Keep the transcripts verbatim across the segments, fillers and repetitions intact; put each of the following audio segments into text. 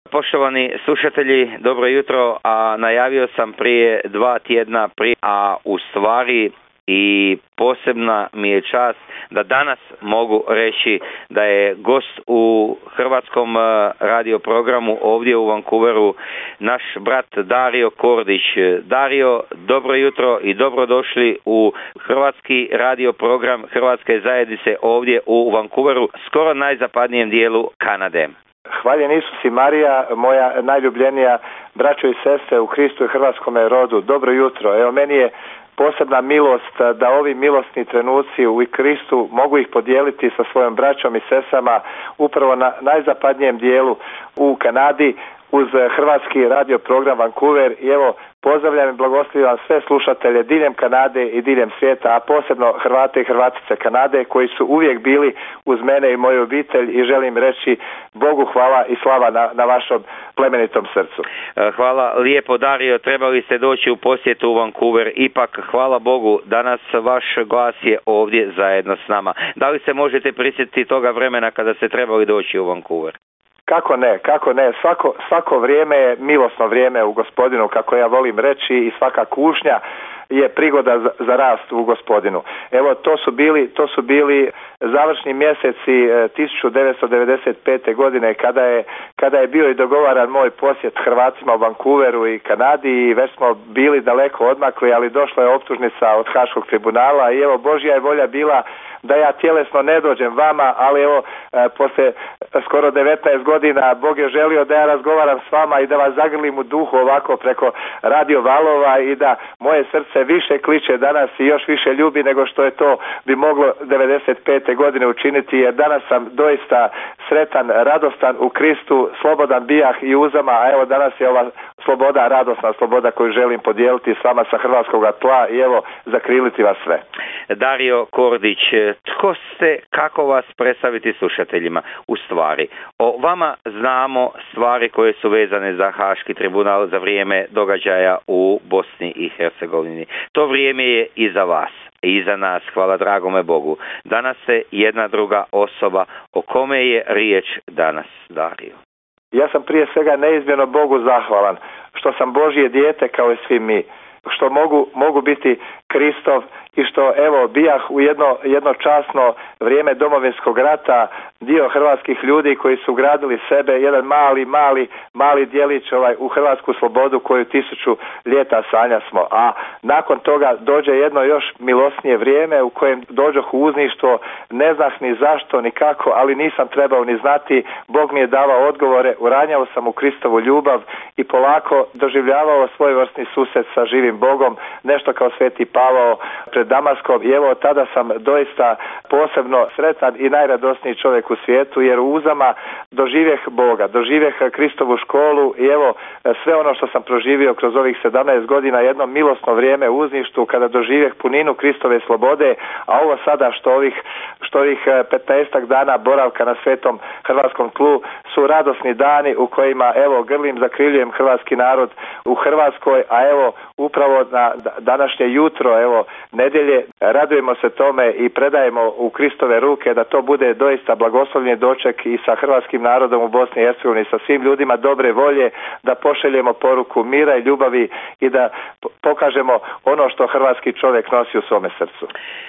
Poštovani slušatelji, dobro jutro, a najavio sam prije dva tjedna, prije, a u stvari i posebna mi je čast da danas mogu reći da je gost u hrvatskom radio programu ovdje u Vancouveru naš brat Dario Kordić. Dario, dobro jutro i dobrodošli u hrvatski radio program Hrvatske zajednice ovdje u Vancouveru, skoro najzapadnijem dijelu Kanade. Hvaljen Isus i Marija, moja najljubljenija braćo i sestre u Kristu i hrvatskome rodu. Dobro jutro. Evo, meni je posebna milost da ovi milosni trenuci u Kristu mogu ih podijeliti sa svojom braćom i sestrama upravo na najzapadnijem dijelu u Kanadi uz hrvatski radio program Vancouver. I evo, pozdravljam i blagoslovljam sve slušatelje diljem Kanade i diljem svijeta, a posebno Hrvate i Hrvatice Kanade koji su uvijek bili uz mene i moju obitelj, i želim reći Bogu hvala i slava na, na vašom plemenitom srcu. Hvala lijepo, Dario, trebali ste doći u posjetu u Vancouver, ipak hvala Bogu danas vaš glas je ovdje zajedno s nama. Da li se možete prisjetiti toga vremena kada ste trebali doći u Vancouver? Kako ne, kako ne, svako, svako vrijeme je milosno vrijeme u Gospodinu, kako ja volim reći, i svaka kušnja je prigoda za, za rast u Gospodinu. Evo, to su bili, to su bili završni mjeseci tisuću devetsto devedeset pete. godine kada je, kada je bio i dogovaran moj posjet Hrvatima u Vancouveru i Kanadi, i već smo bili daleko odmakli, ali došla je optužnica od Haškog tribunala i evo, Božja je volja bila da ja tjelesno ne dođem vama, ali evo, e, poslije skoro devetnaest godina Bog je želio da ja razgovaram s vama i da vas zagrlim u duhu ovako preko radio valova i da moje srce više kliče danas i još više ljubi nego što je to bi moglo devedeset pete. godine učiniti, jer danas sam doista sretan, radostan u Kristu, slobodan bijah i uzama, a evo danas je ova sloboda, radosna sloboda koju želim podijeliti s vama sa hrvatskog tla i evo zakriliti vas sve. Dario Kordić, tko ste, kako vas predstaviti slušateljima? U stvari, o vama znamo stvari koje su vezane za Haški tribunal za vrijeme događaja u Bosni i Hercegovini. To vrijeme je i za vas i za nas, hvala dragome Bogu. Danas ste jedna druga osoba. O kome je riječ danas, Dario? Ja sam prije svega neizmjerno Bogu zahvalan što sam Božje dijete kao i svi mi, što mogu, mogu biti Kristov i što evo bijah u jedno, jedno časno vrijeme Domovinskog rata dio hrvatskih ljudi koji su gradili sebe, jedan mali, mali, mali djelić ovaj, u hrvatsku slobodu koju tisuću ljeta sanja smo. A nakon toga dođe jedno još milosnije vrijeme u kojem dođoh u uzništvo, ne znaš ni zašto, ni kako, ali nisam trebao ni znati. Bog mi je davao odgovore, uranjao sam u Kristovu ljubav i polako doživljavao svojevrsni susret sa živim Bogom, nešto kao Sveti Pavao pred Damaskom, i evo tada sam doista posebno sretan i najradosniji čovjek u svijetu, jer u uzama doživjeh Boga, doživjeh Kristovu školu i evo sve ono što sam proživio kroz ovih sedamnaest godina, jedno milosno vrijeme u uzništu kada doživjeh puninu Kristove slobode, a ovo sada što ovih, što ovih petnaestak dana boravka na svetom hrvatskom tlu su radosni dani u kojima evo grlim, zakriljujem hrvatski narod u Hrvatskoj, a evo upravo na današnje jutro, evo nedjelje, radujemo se tome i predajemo u Kristove ruke da to bude doista blagoslovljeni doček i sa hrvatskim narodom u Bosni i Hercegovini, sa svim ljudima dobre volje, da pošaljemo poruku mira i ljubavi i da pokažemo ono što hrvatski čovjek nosi u svome srcu.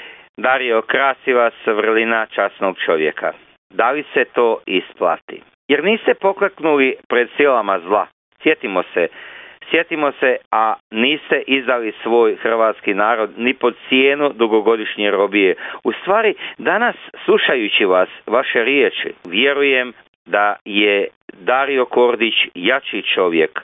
Dario, krasi vas vrlina časnog čovjeka. Da li se to isplati? Jer niste pokleknuli pred silama zla. Sjetimo se, Sjetimo se, a niste izdali svoj hrvatski narod ni pod cijenu dugogodišnje robije. U stvari, danas, slušajući vas, vaše riječi, vjerujem da je Dario Kordić jači čovjek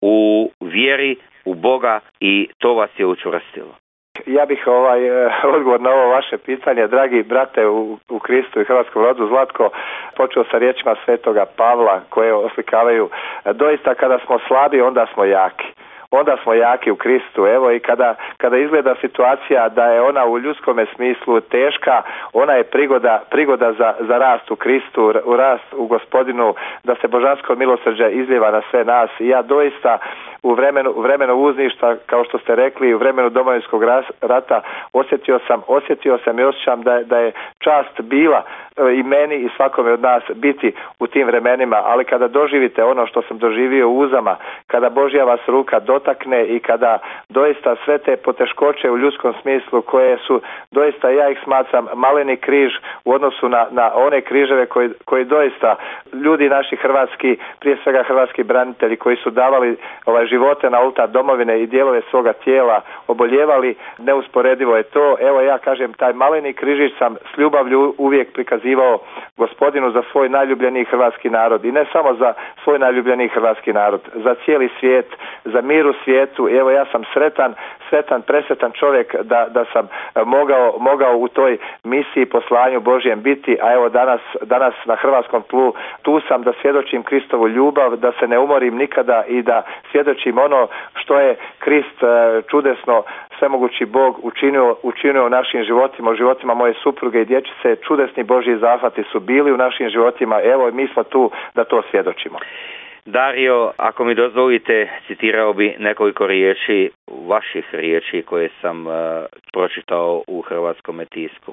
u vjeri u Boga i to vas je učvrstilo. Ja bih ovaj odgovor na ovo vaše pitanje, dragi brate u, u Kristu i hrvatskom rodu Zlatko, počeo sa riječima Svetoga Pavla koje oslikavaju doista kada smo slabi onda smo jaki. Onda smo jaki u Kristu. Evo i kada, kada izgleda situacija da je ona u ljudskome smislu teška, ona je prigoda, prigoda za, za rast u Kristu, u rast u Gospodinu, da se božansko milosrđe izlijeva na sve nas. I ja doista u vremenu, u vremenu uzništva, kao što ste rekli, u vremenu Domovinskog rata osjetio sam, osjetio sam i osjećam da, da je čast bila i meni i svakome od nas biti u tim vremenima, ali kada doživite ono što sam doživio u Uzama, kada Božja vas ruka dotakne i kada doista sve te poteškoće u ljudskom smislu koje su doista, ja ih smatram maleni križ u odnosu na, na one križeve koji, koji doista ljudi naši hrvatski, prije svega hrvatski branitelji koji su davali ovaj, živote na oltar domovine i dijelove svoga tijela, oboljevali, neusporedivo je to. Evo ja kažem, taj maleni križić sam s ljubavlju uvijek prikazivao Gospodinu za svoj najljubljeniji hrvatski narod i ne samo za svoj najljubljeniji hrvatski narod, za cijeli svijet, za mir u svijetu. Evo ja sam sretan, sretan, presretan čovjek da, da sam mogao, mogao u toj misiji poslanju Božjem biti, a evo danas, danas na hrvatskom tlu tu sam da svjedočim Kristovu ljubav, da se ne umorim nikada i da svjedočim ono što je Krist čudesno, svemogući Bog učinio, učinio u našim životima, u životima moje supruge i dječice. Čudesni Božji zahvati su bili u našim životima, evo mi smo tu da to svjedočimo. Dario, ako mi dozvolite, citirao bi nekoliko riječi, vaših riječi koje sam uh, pročitao u hrvatskom tisku.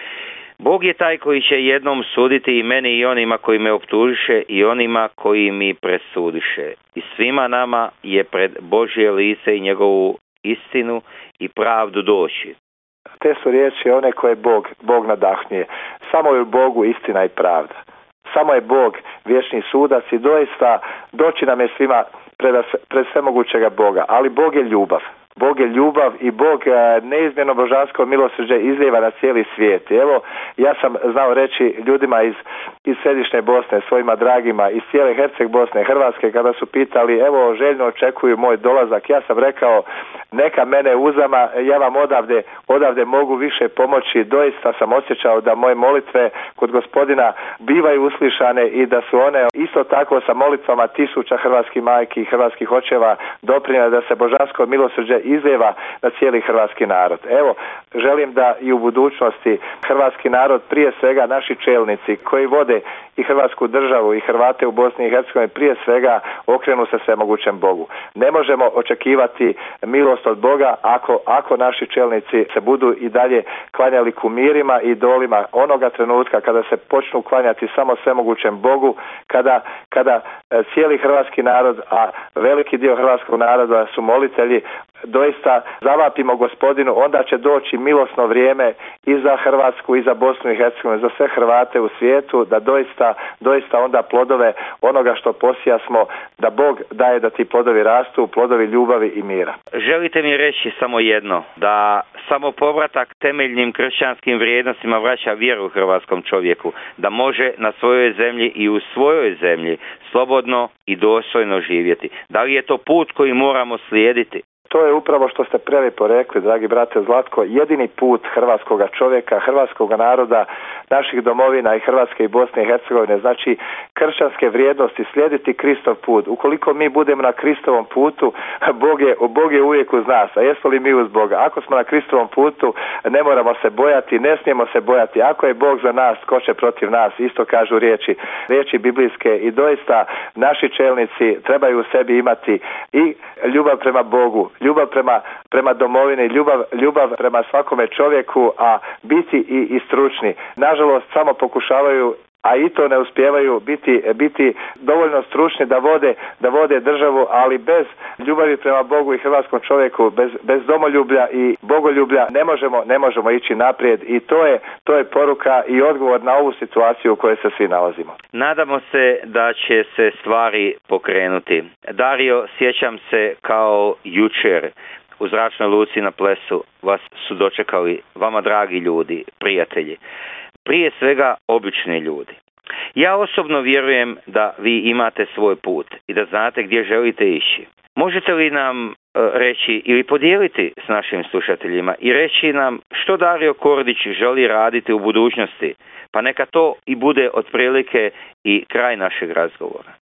Bog je taj koji će jednom suditi i meni i onima koji me optužiše i onima koji mi presudiše. I svima nama je pred Božje lice i njegovu istinu i pravdu doći. Te su riječi one koje Bog, Bog nadahnuje. Samo je u Bogu istina i pravda. Samo je Bog vječni sudac i doista doći nam je svima pred, pred svemogućega Boga. Ali Bog je ljubav. Bog je ljubav i Bog neizmjerno božansko milosrđe izlijeva na cijeli svijet. I evo, ja sam znao reći ljudima iz, iz središnje Bosne, svojima dragima, iz cijele Herceg Bosne, Hrvatske, kada su pitali, evo, željno očekuju moj dolazak, ja sam rekao, neka mene Uzama, ja vam odavde, odavde mogu više pomoći. Doista sam osjećao da moje molitve kod Gospodina bivaju uslišane i da su one isto tako sa molitvama tisuća hrvatskih majki i hrvatskih očeva doprinijele da se božansko milosrđe izlijeva na cijeli hrvatski narod. Evo, želim da i u budućnosti hrvatski narod, prije svega naši čelnici koji vode i Hrvatsku državu i Hrvate u Bosni i Hercegovini, prije svega okrenu se svemogućem Bogu. Ne možemo očekivati milost od Boga ako, ako naši čelnici se budu i dalje klanjali kumirima i idolima. Onoga trenutka kada se počnu klanjati samo svemogućem Bogu, kada, kada cijeli hrvatski narod, a veliki dio hrvatskog naroda su molitelji, doista zavapimo Gospodinu, onda će doći milosno vrijeme i za Hrvatsku i za Bosnu i Hercegovinu, za sve Hrvate u svijetu, da doista, doista onda plodove onoga što posijasmo, da Bog daje da ti plodovi rastu, plodovi ljubavi i mira. Želite mi reći samo jedno, da samo povratak temeljnim kršćanskim vrijednostima vraća vjeru hrvatskom čovjeku, da može na svojoj zemlji i u svojoj zemlji slobodno i dostojno živjeti. Da li je to put koji moramo slijediti? To je upravo što ste prelijepo rekli, dragi brate Zlatko, jedini put hrvatskoga čovjeka, hrvatskoga naroda, naših domovina i Hrvatske i Bosne i Hercegovine, znači kršćanske vrijednosti, slijediti Kristov put. Ukoliko mi budemo na Kristovom putu, Bog je, Bog je uvijek uz nas, a jesmo li mi uz Boga? Ako smo na Kristovom putu, ne moramo se bojati, ne smijemo se bojati. Ako je Bog za nas, ko će protiv nas? Isto kažu riječi, riječi biblijske i doista naši čelnici trebaju u sebi imati i ljubav prema Bogu, ljubav prema, prema domovini, ljubav, ljubav prema svakome čovjeku, a biti i, i stručni. Nažalost, samo pokušavaju, a i to ne uspijevaju biti, biti dovoljno stručni da vode, da vode državu, ali bez ljubavi prema Bogu i hrvatskom čovjeku, bez, bez domoljublja i bogoljublja ne možemo, ne možemo ići naprijed i to je, to je poruka i odgovor na ovu situaciju u kojoj se svi nalazimo. Nadamo se da će se stvari pokrenuti. Dario, sjećam se kao jučer u zračnoj luci na Plesu vas su dočekali vama dragi ljudi, prijatelji. Prije svega obični ljudi. Ja osobno vjerujem da vi imate svoj put i da znate gdje želite ići. Možete li nam reći ili podijeliti s našim slušateljima i reći nam što Dario Kordić želi raditi u budućnosti? Pa neka to i bude otprilike i kraj našeg razgovora.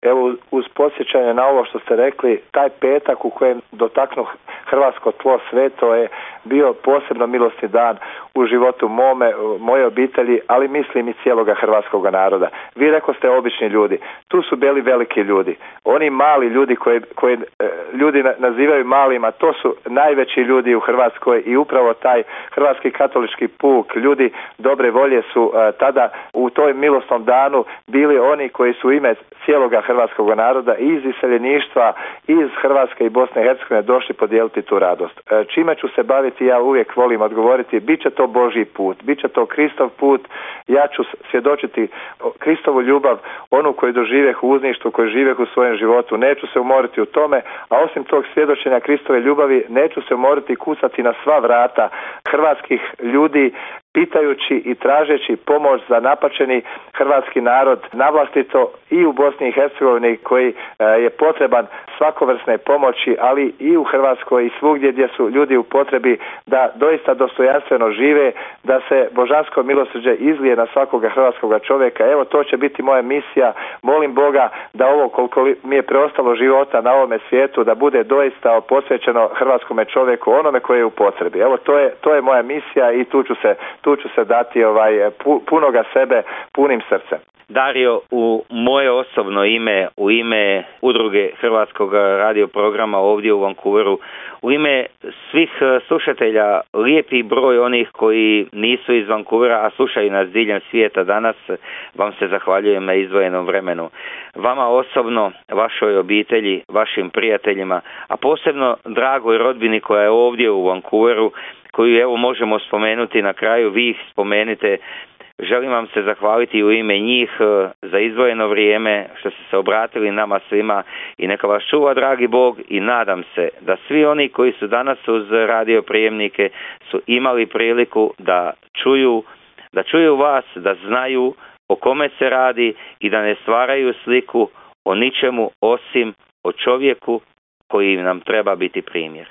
Evo, uz podsjećanje na ovo što ste rekli, taj petak u kojem dotaknu hrvatsko tlo sve, to je bio posebno milosni dan u životu mome, moje obitelji, ali mislim i cijeloga hrvatskog naroda. Vi reko ste obični ljudi, tu su bili veliki ljudi. Oni mali ljudi koje, koje ljudi nazivaju malima, to su najveći ljudi u Hrvatskoj i upravo taj hrvatski katolički puk, ljudi dobre volje su tada u toj milosnom danu bili oni koji su ime cijeloga hrvatskog naroda iz iseljeništva, iz Hrvatske i Bosne i Hercegovine došli podijeliti tu radost. Čime ću se baviti, ja uvijek volim odgovoriti, bit će to Božji put, bit će to Kristov put, ja ću svjedočiti Kristovu ljubav, onu koju doživjeh u uzništvu, koju živjeh u svojem životu, neću se umoriti u tome, a osim tog svjedočenja Kristove ljubavi, neću se umoriti kucati na sva vrata hrvatskih ljudi, pitajući i tražeći pomoć za napačeni hrvatski narod, navlastito i u Bosni i Hercegovini koji je potreban svakovrsne pomoći, ali i u Hrvatskoj i svugdje gdje su ljudi u potrebi da doista dostojanstveno žive, da se božansko milosrđe izlije na svakoga hrvatskoga čovjeka. Evo, to će biti moja misija. Molim Boga da ovo koliko mi je preostalo života na ovome svijetu da bude doista posvećeno hrvatskome čovjeku, onome koji je u potrebi. Evo, to je, to je moja misija i tu ću se tu ću se dati ovaj, punoga sebe, punim srcem. Dario, u moje osobno ime, u ime udruge Hrvatskog radioprograma ovdje u Vancouveru, u ime svih slušatelja, lijepi broj onih koji nisu iz Vancouvera, a slušaju nas diljem svijeta danas, vam se zahvaljujem na izdvojenom vremenu. Vama osobno, vašoj obitelji, vašim prijateljima, a posebno dragoj rodbini koja je ovdje u Vancouveru, koju evo možemo spomenuti na kraju, vi ih spomenite. Želim vam se zahvaliti u ime njih za izdvojeno vrijeme što ste se obratili nama svima i neka vas čuva dragi Bog i nadam se da svi oni koji su danas uz radio prijemnike su imali priliku da čuju, da čuju vas, da znaju o kome se radi i da ne stvaraju sliku o ničemu osim o čovjeku koji nam treba biti primjer.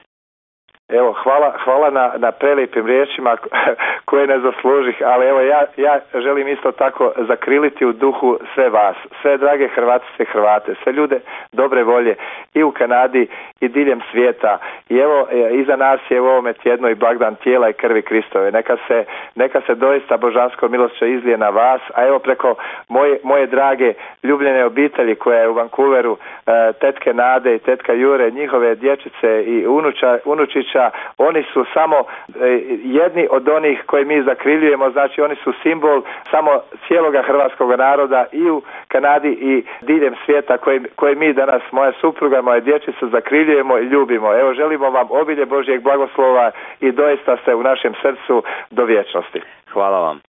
Evo, hvala, hvala na, na prelijepim riječima koje ne zaslužih, ali evo ja, ja želim isto tako zakriliti u duhu sve vas, sve drage Hrvatice i Hrvate, sve ljude dobre volje i u Kanadi i diljem svijeta. I evo, iza nas je u ovome tjednu i blagdan tijela i krvi Kristove. Neka se, neka se doista božansko milosrđe izlije na vas, a evo preko moje, moje drage ljubljene obitelji koja je u Vancouveru, tetke Nade i tetka Jure, njihove dječice i unuča, unučića, oni su samo jedni od onih koje mi zakriljujemo, znači oni su simbol samo cijeloga hrvatskog naroda i u Kanadi i diljem svijeta koje, koje mi danas, moja supruga, moje dječice, zakriljujemo i ljubimo. Evo, želimo vam obilje Božjeg blagoslova i doista ste u našem srcu do vječnosti. Hvala vam.